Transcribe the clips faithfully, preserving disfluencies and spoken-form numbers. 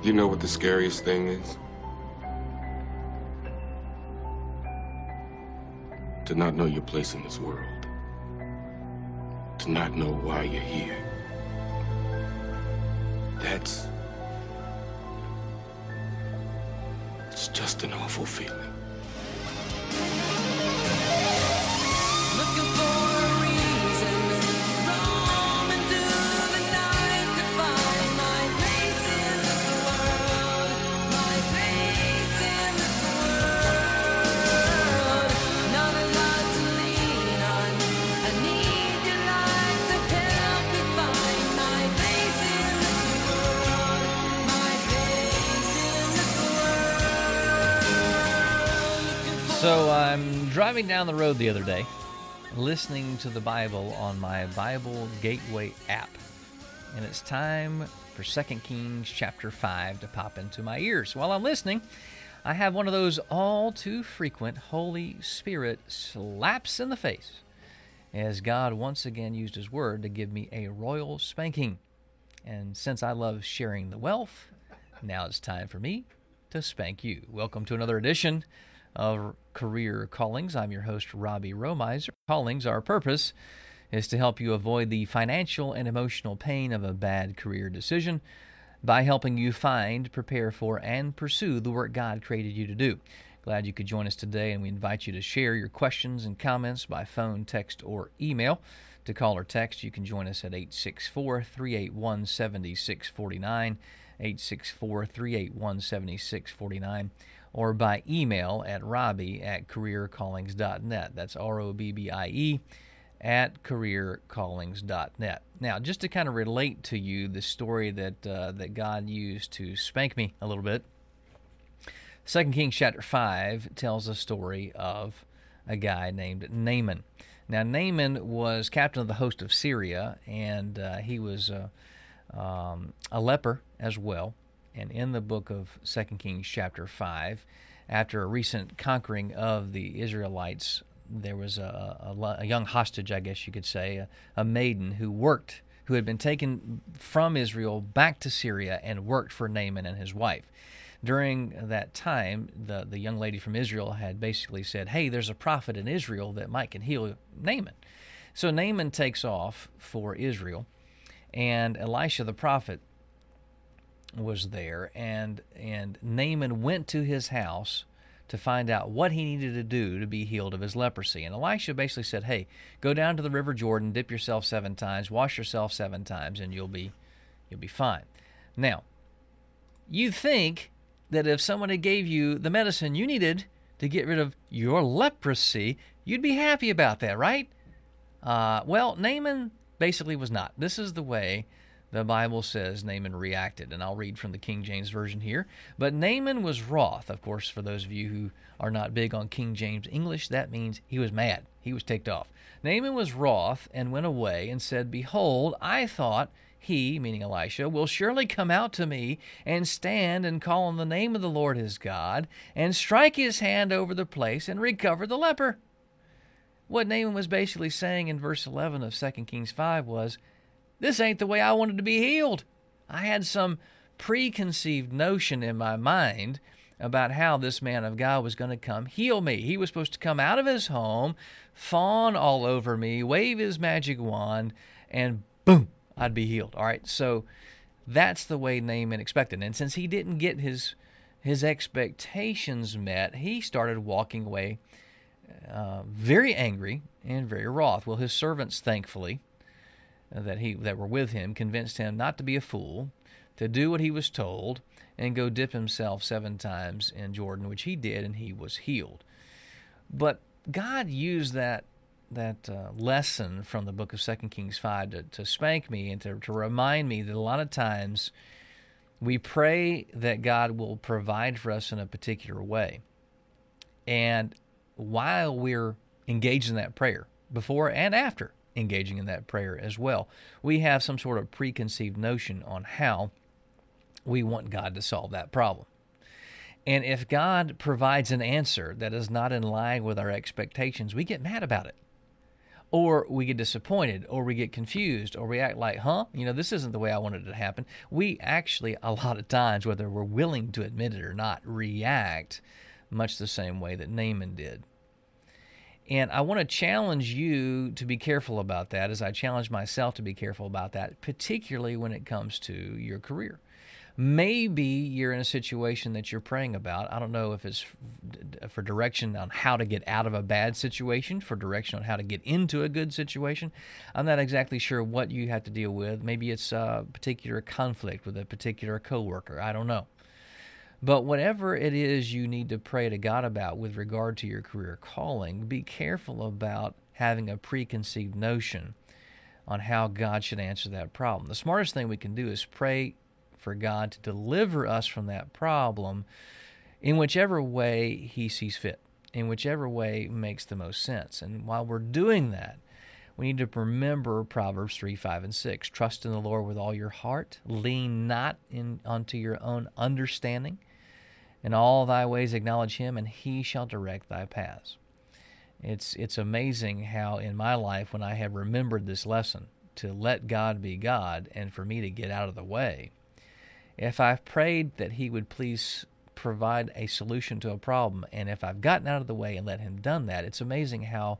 You know what the scariest thing is? To not know your place in this world. To not know why you're here. That's... It's just an awful feeling. Looking for a reason, roaming through the night to find my place in this world, my place in this world. Not a lot to lean on. I need your light to help me find my place in this world, my place in this world. So I'm driving down the road the other day, listening to the Bible on my Bible Gateway app. And it's time for Second Kings chapter five to pop into my ears. While I'm listening, I have one of those all too frequent Holy Spirit slaps in the face as God once again used His Word to give me a royal spanking. And since I love sharing the wealth, now it's time for me to spank you. Welcome to another edition of Career Callings. I'm your host, Robbie Romizer. Callings, our purpose is to help you avoid the financial and emotional pain of a bad career decision by helping you find, prepare for, and pursue the work God created you to do. Glad you could join us today, and we invite you to share your questions and comments by phone, text, or email. To call or text, you can join us at eight six four, three eight one, seven six four nine, eight six four, three eight one, seven six four nine, or by email at robbie at career callings dot net. That's R O B B I E at career callings dot net. Now, just to kind of relate to you the story that uh, that God used to spank me a little bit, Second Kings chapter five tells a story of a guy named Naaman. Now, Naaman was captain of the host of Syria, and uh, he was uh, um, a leper as well. And in the book of Second Kings chapter five, after a recent conquering of the Israelites, there was a, a, a young hostage, I guess you could say, a, a maiden who worked, who had been taken from Israel back to Syria and worked for Naaman and his wife. During that time, the, the young lady from Israel had basically said, hey, there's a prophet in Israel that might can heal Naaman. So Naaman takes off for Israel, and Elisha the prophet was there, and and Naaman went to his house to find out what he needed to do to be healed of his leprosy. And Elisha basically said, hey, go down to the river Jordan, dip yourself seven times, wash yourself seven times, and you'll be you'll be fine. Now, you think that if somebody gave you the medicine you needed to get rid of your leprosy, you'd be happy about that, right? Uh, well, Naaman basically was not. This is the way the Bible says Naaman reacted, and I'll read from the King James Version here. But Naaman was wroth. Of course, for those of you who are not big on King James English, that means he was mad. He was ticked off. Naaman was wroth and went away and said, behold, I thought he, meaning Elisha, will surely come out to me and stand and call on the name of the Lord his God and strike his hand over the place and recover the leper. What Naaman was basically saying in verse eleven of Second Kings five was, this ain't the way I wanted to be healed. I had some preconceived notion in my mind about how this man of God was going to come heal me. He was supposed to come out of his home, fawn all over me, wave his magic wand, and boom, I'd be healed. All right, so that's the way Naaman expected. And since he didn't get his his expectations met, he started walking away uh, very angry and very wroth. Well, his servants, thankfully, that he that were with him convinced him not to be a fool, to do what he was told, and go dip himself seven times in Jordan, which he did, and he was healed. But God used that that uh, lesson from the book of Second Kings five to, to spank me and to, to remind me that a lot of times we pray that God will provide for us in a particular way. And while we're engaged in that prayer, before and after engaging in that prayer as well, we have some sort of preconceived notion on how we want God to solve that problem. And if God provides an answer that is not in line with our expectations, we get mad about it. Or we get disappointed, or we get confused, or we act like, huh? You know, this isn't the way I wanted it to happen. We actually, a lot of times, whether we're willing to admit it or not, react much the same way that Naaman did. And I want to challenge you to be careful about that, as I challenge myself to be careful about that, particularly when it comes to your career. Maybe you're in a situation that you're praying about. I don't know if it's for direction on how to get out of a bad situation, for direction on how to get into a good situation. I'm not exactly sure what you have to deal with. Maybe it's a particular conflict with a particular coworker. I don't know. But whatever it is you need to pray to God about with regard to your career calling, be careful about having a preconceived notion on how God should answer that problem. The smartest thing we can do is pray for God to deliver us from that problem in whichever way He sees fit, in whichever way makes the most sense. And while we're doing that, we need to remember Proverbs three, five, and six. Trust in the Lord with all your heart. Lean not in, onto your own understanding. In all thy ways acknowledge Him, and He shall direct thy paths. It's, it's amazing how in my life, when I have remembered this lesson, to let God be God and for me to get out of the way, if I've prayed that He would please provide a solution to a problem, and if I've gotten out of the way and let Him done that, it's amazing how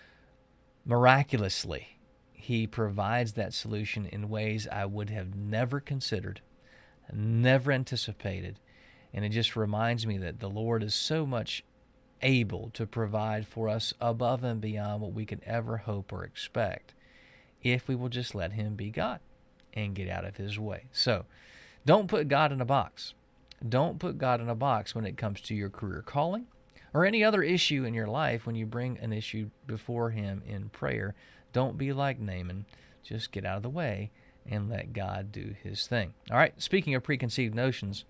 miraculously He provides that solution in ways I would have never considered, never anticipated. And it just reminds me that the Lord is so much able to provide for us above and beyond what we could ever hope or expect if we will just let Him be God and get out of His way. So, don't put God in a box. Don't put God in a box when it comes to your career calling or any other issue in your life. When you bring an issue before Him in prayer, don't be like Naaman. Just get out of the way and let God do His thing. All right, speaking of preconceived notions,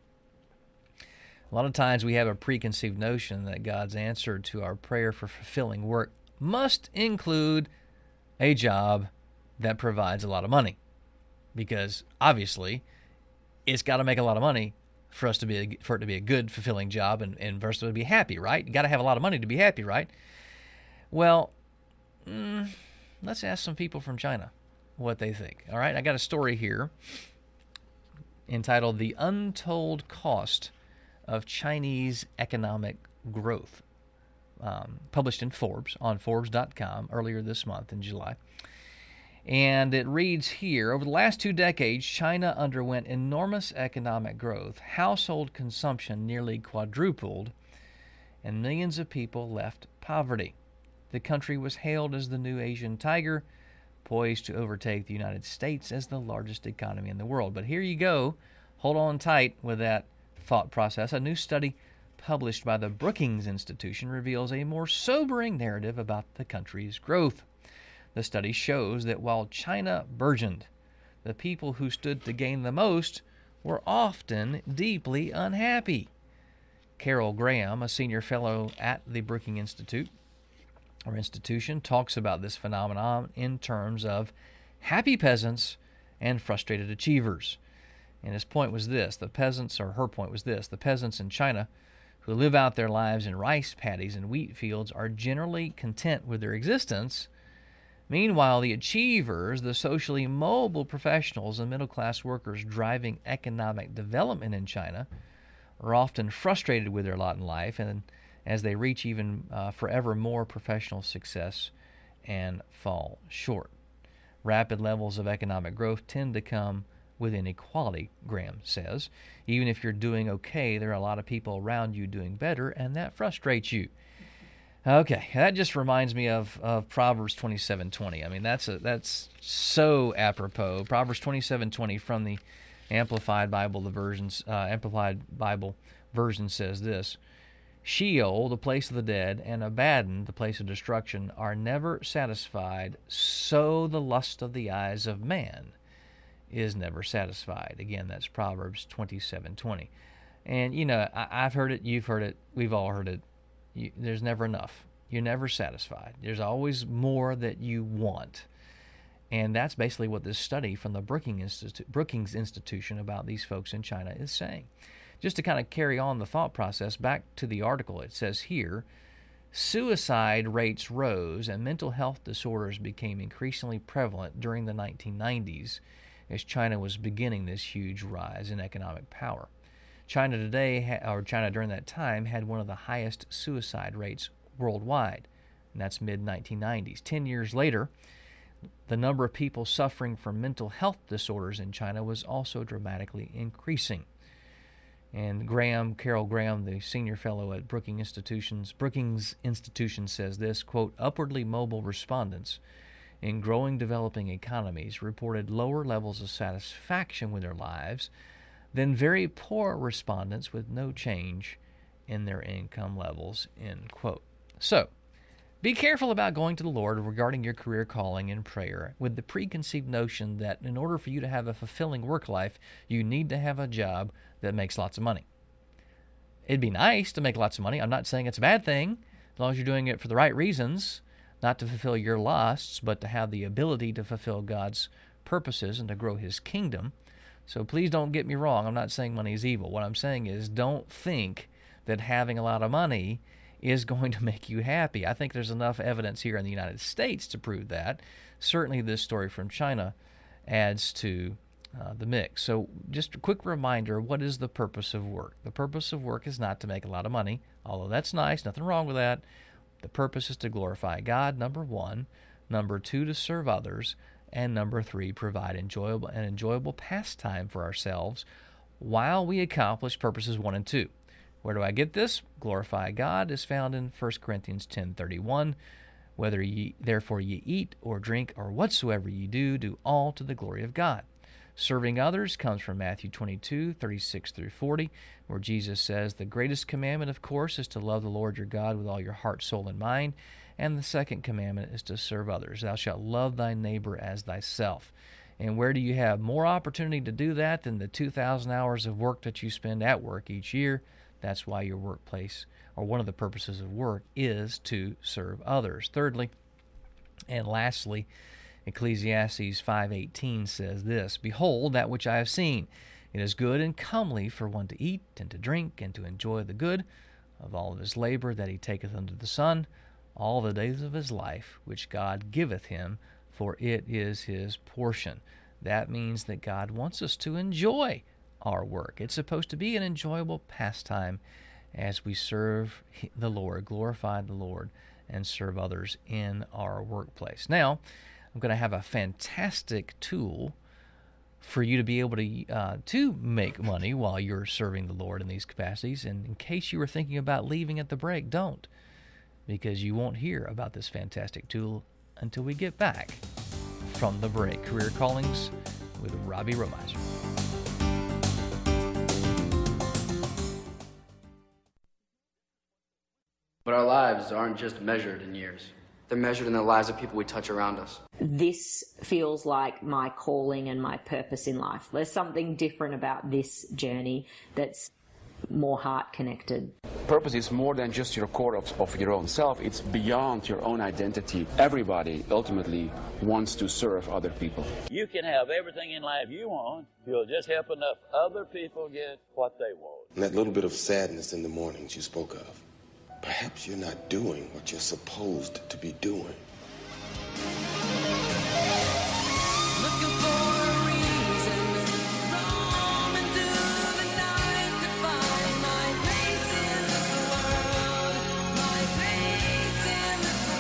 a lot of times we have a preconceived notion that God's answer to our prayer for fulfilling work must include a job that provides a lot of money, because obviously it's got to make a lot of money for us to be a, for it to be a good, fulfilling job, and, and for us to be happy, right? You got to have a lot of money to be happy, right? Well, mm, let's ask some people from China what they think. All right, I got a story here entitled "The Untold Cost of Chinese Economic Growth," um, published in Forbes, on Forbes dot com earlier this month in July. And it reads here, over the last two decades, China underwent enormous economic growth. Household consumption nearly quadrupled, and millions of people left poverty. The country was hailed as the new Asian tiger, poised to overtake the United States as the largest economy in the world. But here you go. Hold on tight with that thought process. A new study published by the Brookings Institution reveals a more sobering narrative about the country's growth. The study shows that while China burgeoned, the people who stood to gain the most were often deeply unhappy. Carol Graham, a senior fellow at the Brookings Institute or institution, talks about this phenomenon in terms of happy peasants and frustrated achievers. And his point was this, the peasants, or her point was this, the peasants in China who live out their lives in rice paddies and wheat fields are generally content with their existence. Meanwhile, the achievers, the socially mobile professionals and middle-class workers driving economic development in China, are often frustrated with their lot in life, and as they reach even uh, forever more professional success and fall short. Rapid levels of economic growth tend to come with inequality, Graham says. Even if you're doing okay, there are a lot of people around you doing better, and that frustrates you. Okay, that just reminds me of, of Proverbs twenty-seven twenty. I mean, that's a, that's so apropos. Proverbs twenty-seven twenty from the Amplified Bible, the versions, uh, Amplified Bible version says this: Sheol, the place of the dead, and Abaddon, the place of destruction, are never satisfied, so the lust of the eyes of man is never satisfied. Again, that's Proverbs twenty-seven twenty. And, you know, I, I've heard it, you've heard it, we've all heard it. You, there's never enough. You're never satisfied. There's always more that you want. And that's basically what this study from the Brookings, Institute, Brookings Institution about these folks in China is saying. Just to kind of carry on the thought process, back to the article, it says here, Suicide rates rose and mental health disorders became increasingly prevalent during the nineteen nineties as China was beginning this huge rise in economic power. China today, or China during that time, had one of the highest suicide rates worldwide, and that's mid nineteen nineties. Ten years later, the number of people suffering from mental health disorders in China was also dramatically increasing. And Graham, Carol Graham, the senior fellow at Brookings Institutions, Brookings Institution says this, quote, upwardly mobile respondents in growing developing economies reported lower levels of satisfaction with their lives than very poor respondents with no change in their income levels, end quote. So, be careful about going to the Lord regarding your career calling in prayer with the preconceived notion that in order for you to have a fulfilling work life, you need to have a job that makes lots of money. It'd be nice to make lots of money. I'm not saying it's a bad thing, as long as you're doing it for the right reasons, not to fulfill your lusts, but to have the ability to fulfill God's purposes and to grow His kingdom. So please don't get me wrong. I'm not saying money is evil. What I'm saying is don't think that having a lot of money is going to make you happy. I think there's enough evidence here in the United States to prove that. Certainly this story from China adds to uh, the mix. So just a quick reminder, what is the purpose of work? The purpose of work is not to make a lot of money, although that's nice, nothing wrong with that. The purpose is to glorify God, number one. Number two, to serve others. And number three, provide enjoyable an enjoyable pastime for ourselves while we accomplish purposes one and two. Where do I get this? Glorify God is found in First Corinthians ten thirty-one. Whether ye therefore ye eat or drink or whatsoever ye do, do all to the glory of God. Serving others comes from Matthew twenty-two thirty-six through forty, where Jesus says, the greatest commandment, of course, is to love the Lord your God with all your heart, soul, and mind. And the second commandment is to serve others. Thou shalt love thy neighbor as thyself. And where do you have more opportunity to do that than the two thousand hours of work that you spend at work each year? That's why your workplace, or one of the purposes of work, is to serve others. Thirdly, and lastly, Ecclesiastes five eighteen says this, behold, that which I have seen, it is good and comely for one to eat and to drink and to enjoy the good of all of his labor that he taketh under the sun, all the days of his life, which God giveth him, for it is his portion. That means that God wants us to enjoy our work. It's supposed to be an enjoyable pastime as we serve the Lord, glorify the Lord, and serve others in our workplace. Now, I'm going to have a fantastic tool for you to be able to uh, to make money while you're serving the Lord in these capacities. And in case you were thinking about leaving at the break, don't, because you won't hear about this fantastic tool until we get back from the break. Career Callings with Robbie Romiser. But our lives aren't just measured in years. They're measured in the lives of people we touch around us. This feels like my calling and my purpose in life. There's something different about this journey that's more heart connected. Purpose is more than just your core of, of your own self. It's beyond your own identity. Everybody ultimately wants to serve other people. You can have everything in life you want. You'll just help enough other people get what they want. And that little bit of sadness in the mornings you spoke of. Perhaps you're not doing what you're supposed to be doing. Looking for a reason, roaming through the night to find my place in this world, my place in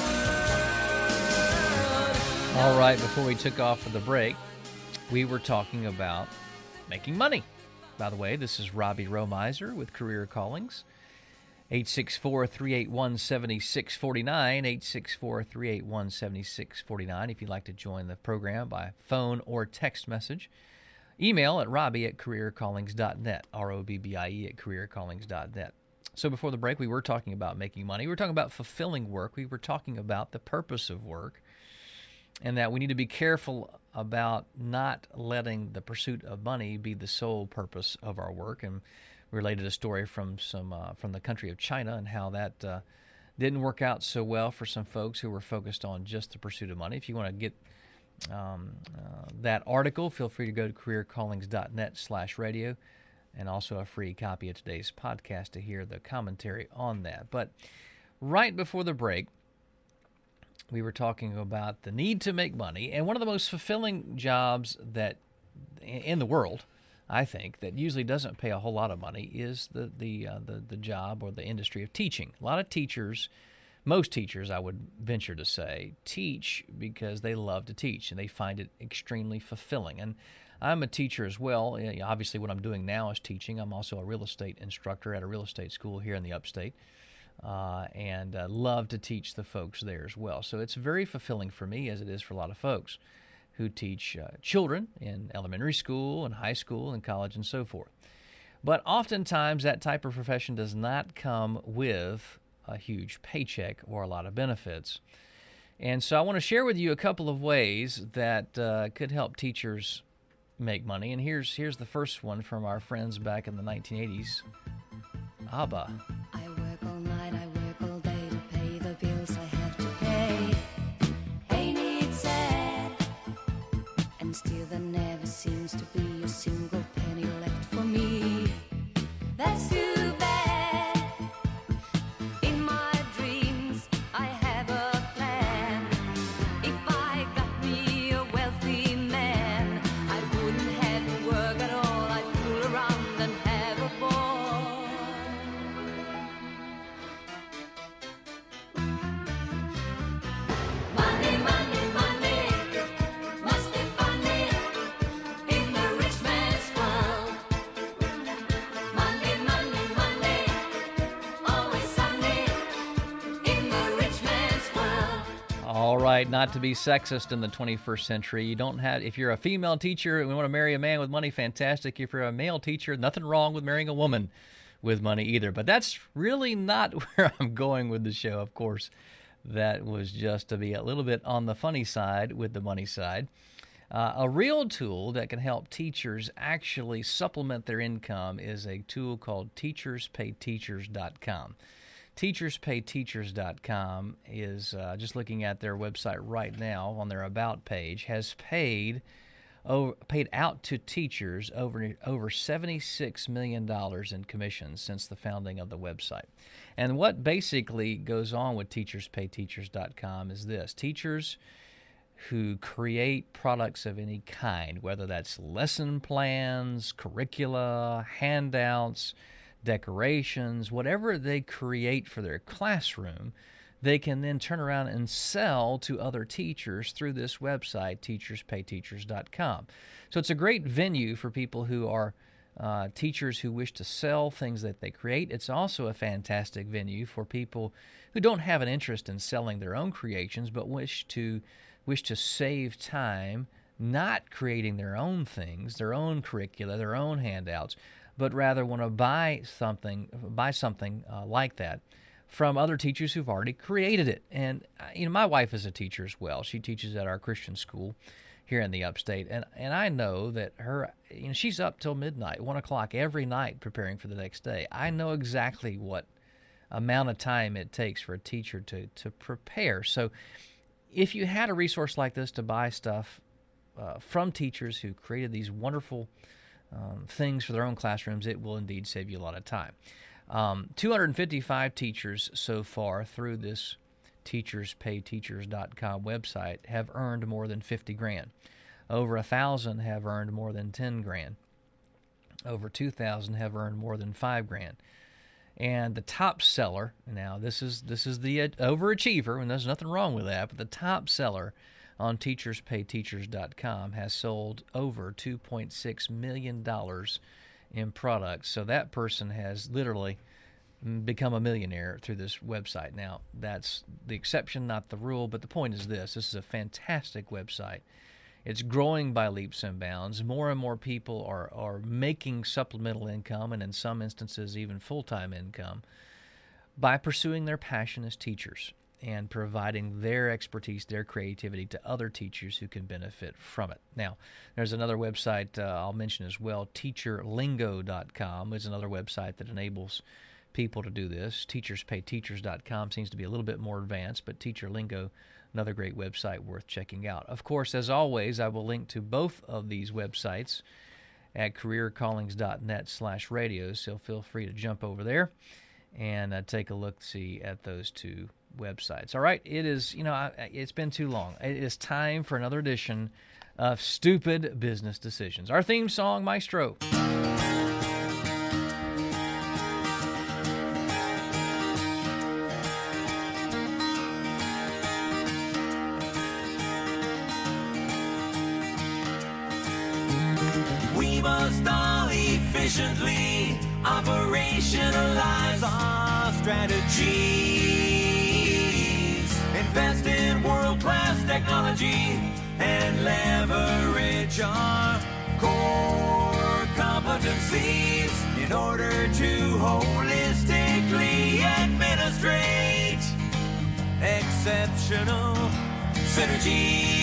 this world. All right, before we took off for the break, we were talking about making money. By the way, this is Robbie Romiser with Career Callings. eight six four, three eight one, seven six four nine, eight six four, three eight one, seven six four nine if you'd like to join the program by phone or text message. Email at robbie at careercallings dot net, R O B B I E at careercallings dot net. So before the break, we were talking about making money. We were talking about fulfilling work. We were talking about the purpose of work, and that we need to be careful about not letting the pursuit of money be the sole purpose of our work. And related a story from some uh, from the country of China and how that uh, didn't work out so well for some folks who were focused on just the pursuit of money. If you want to get um, uh, that article, feel free to go to careercallings dot net slash radio, and also a free copy of today's podcast to hear the commentary on that. But right before the break, we were talking about the need to make money, and one of the most fulfilling jobs that in the world, I think, that usually doesn't pay a whole lot of money is the the uh, the, the job or the industry of teaching. A lot of teachers, most teachers, I would venture to say, teach because they love to teach and they find it extremely fulfilling. And I'm a teacher as well. Obviously, what I'm doing now is teaching. I'm also a real estate instructor at a real estate school here in the upstate. Uh, and uh, love to teach the folks there as well. So it's very fulfilling for me, as it is for a lot of folks who teach uh, children in elementary school and high school and college and so forth. But oftentimes that type of profession does not come with a huge paycheck or a lot of benefits. And so I want to share with you a couple of ways that uh, could help teachers make money. And here's here's the first one from our friends back in the nineteen eighties, ABBA. I work all night, I work all day to pay the bills I have to pay. Ain't it sad? And still there never seems to be a single penny left for me. That's too bad. In my dreams, I have a plan. If I got me a wealthy man, I wouldn't have to work at all. I'd fool around and have a ball. Money, money, money, must be funny in the rich man's world. Money, money, money, always sunny in the rich man's world. All right, not to be sexist in the twenty-first century. You don't have, if you're a female teacher and you want to marry a man with money, fantastic. If you're a male teacher, nothing wrong with marrying a woman with money either. But that's really not where I'm going with the show, of course. That was just to be a little bit on the funny side with the money side. Uh, a real tool that can help teachers actually supplement their income is a tool called teachers pay teachers dot com. teachers pay teachers dot com is, uh, just looking at their website right now on their About page, has paid over, paid out to teachers over over seventy-six million dollars in commissions since the founding of the website. And what basically goes on with teachers pay teachers dot com is this. Teachers who create products of any kind, whether that's lesson plans, curricula, handouts, decorations, whatever they create for their classroom, they can then turn around and sell to other teachers through this website, teachers pay teachers dot com. So it's a great venue for people who are uh, teachers who wish to sell things that they create. It's also a fantastic venue for people who don't have an interest in selling their own creations, but wish to wish to save time not creating their own things, their own curricula, their own handouts, but rather want to buy something, buy something uh, like that from other teachers who've already created it. And uh, you know, my wife is a teacher as well. She teaches at our Christian school here in the upstate, and and I know that her, you know, she's up till midnight, one o'clock every night preparing for the next day. I know exactly what amount of time it takes for a teacher to to prepare. So, if you had a resource like this to buy stuff uh, from teachers who created these wonderful Um, things for their own classrooms, it will indeed save you a lot of time. Um, two hundred fifty-five teachers so far through this teachers pay teachers dot com website have earned more than fifty grand. Over a thousand have earned more than ten grand. Over two thousand have earned more than five grand. And the top seller, now this is this is the uh, overachiever, and there's nothing wrong with that, but the top seller on teachers pay teachers dot com has sold over two point six million dollars in products. So that person has literally become a millionaire through this website. Now, that's the exception, not the rule, but the point is this. This is a fantastic website. It's growing by leaps and bounds. More and more people are, are making supplemental income, and in some instances even full-time income, by pursuing their passion as teachers and providing their expertise, their creativity to other teachers who can benefit from it. Now, there's another website uh, I'll mention as well, teacher lingo dot com is another website that enables people to do this. teachers pay teachers dot com seems to be a little bit more advanced, but TeacherLingo, another great website worth checking out. Of course, as always, I will link to both of these websites at career callings dot net slash radio, so feel free to jump over there and uh, take a look-see at those two websites. All right, it is, you know, I, it's been too long. It is time for another edition of Stupid Business Decisions. Our theme song, Maestro. We must all efficiently operationalize our strategies. Invest in world-class technology and leverage our core competencies in order to holistically administrate exceptional synergy.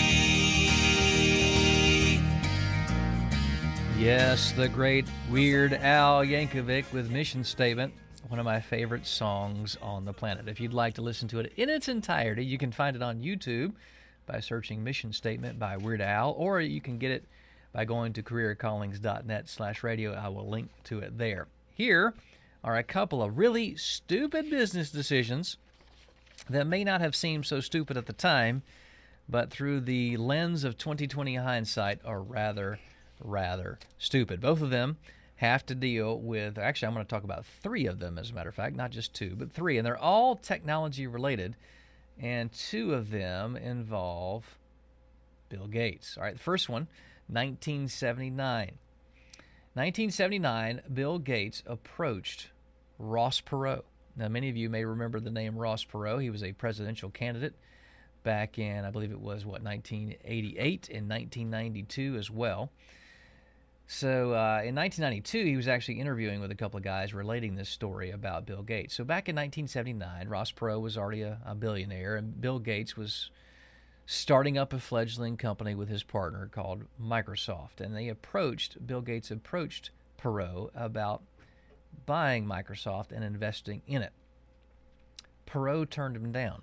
Yes, the great Weird Al Yankovic with Mission Statement, one of my favorite songs on the planet. If you'd like to listen to it in its entirety, you can find it on YouTube by searching Mission Statement by Weird Al, or you can get it by going to careercallings.net slash radio. I will link to it there. Here are a couple of really stupid business decisions that may not have seemed so stupid at the time, but through the lens of twenty twenty hindsight are rather rather stupid. Both of them have to deal with, actually I'm going to talk about three of them as a matter of fact, not just two, but three, and they're all technology related, and two of them involve Bill Gates. All right, the first one, nineteen seventy-nine. nineteen seventy-nine, Bill Gates approached Ross Perot. Now many of you may remember the name Ross Perot. He was a presidential candidate back in, I believe it was, what, nineteen eighty-eight and nineteen ninety-two as well. So uh, in nineteen ninety-two, he was actually interviewing with a couple of guys relating this story about Bill Gates. So back in nineteen seventy-nine, Ross Perot was already a, a billionaire, and Bill Gates was starting up a fledgling company with his partner called Microsoft. And they approached, Bill Gates approached Perot about buying Microsoft and investing in it. Perot turned him down.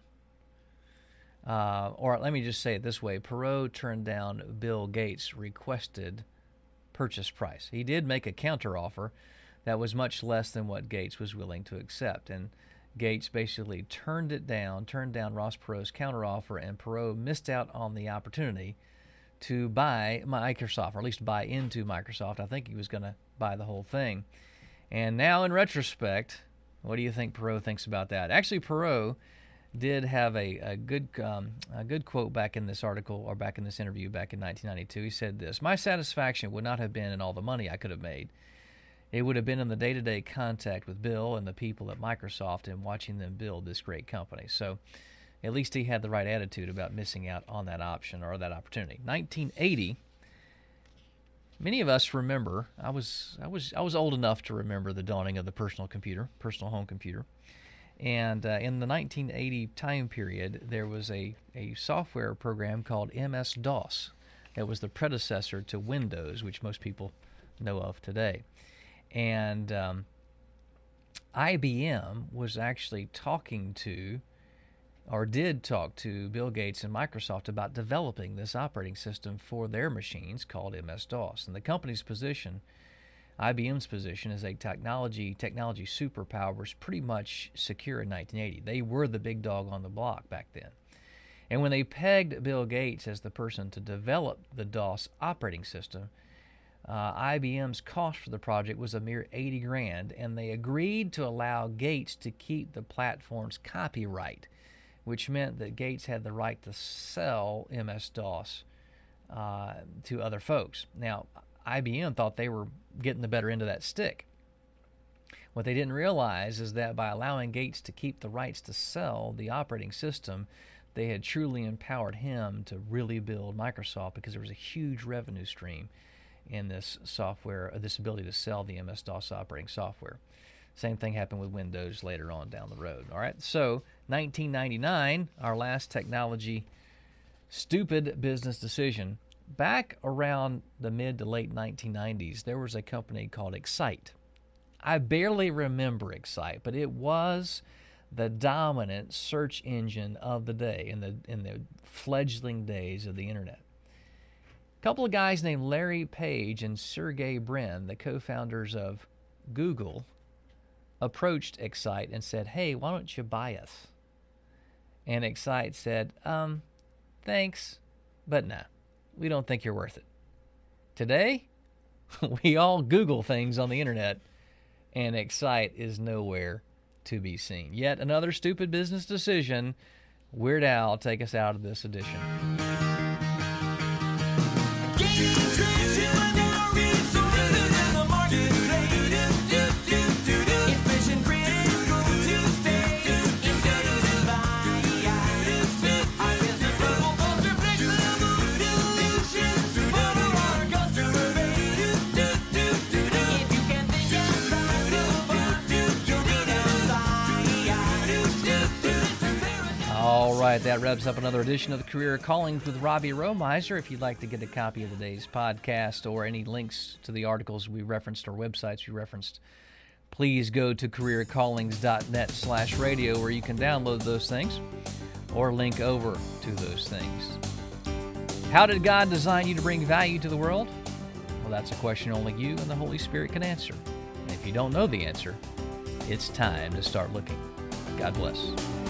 Uh, or let me just say it this way. Perot turned down Bill Gates' requested purchase price. He did make a counteroffer that was much less than what Gates was willing to accept, and Gates basically turned it down, turned down Ross Perot's counteroffer, and Perot missed out on the opportunity to buy Microsoft, or at least buy into Microsoft. I think he was going to buy the whole thing. And now in retrospect, what do you think Perot thinks about that? Actually, Perot did have a, a good um, a good quote back in this article, or back in this interview back in nineteen ninety-two. He said this: "My satisfaction would not have been in all the money I could have made. It would have been in the day-to-day contact with Bill and the people at Microsoft and watching them build this great company." So at least he had the right attitude about missing out on that option or that opportunity. nineteen eighty, many of us remember, I was I was I was old enough to remember the dawning of the personal computer, personal home computer. And uh, in the nineteen eighty time period, there was a, a software program called M S DOS that was the predecessor to Windows, which most people know of today. And um, I B M was actually talking to, or did talk to, Bill Gates and Microsoft about developing this operating system for their machines called M S DOS. And the company's position, I B M's position as a technology technology superpower, was pretty much secure in nineteen eighty. They were the big dog on the block back then. And when they pegged Bill Gates as the person to develop the DOS operating system, uh, I B M's cost for the project was a mere eighty grand, and they agreed to allow Gates to keep the platform's copyright, which meant that Gates had the right to sell M S DOS uh, to other folks. Now, I B M thought they were getting the better end of that stick. What they didn't realize is that by allowing Gates to keep the rights to sell the operating system, they had truly empowered him to really build Microsoft, because there was a huge revenue stream in this software, this ability to sell the M S DOS operating software. Same thing happened with Windows later on down the road. All right, so nineteen ninety-nine, our last technology stupid business decision. Back around the mid to late nineteen nineties, there was a company called Excite. I barely remember Excite, but it was the dominant search engine of the day in the in the fledgling days of the internet. A couple of guys named Larry Page and Sergey Brin, the co-founders of Google, approached Excite and said, hey, why don't you buy us? And Excite said, um, thanks, but no, we don't think you're worth it. Today, we all Google things on the internet, and Excite is nowhere to be seen. Yet another stupid business decision. Weird Al, take us out of this edition. All right, that wraps up another edition of the Career Callings with Robbie Romiser. If you'd like to get a copy of today's podcast or any links to the articles we referenced or websites we referenced, please go to careercallings.net slash radio where you can download those things or link over to those things. How did God design you to bring value to the world? Well, that's a question only you and the Holy Spirit can answer. And if you don't know the answer, it's time to start looking. God bless.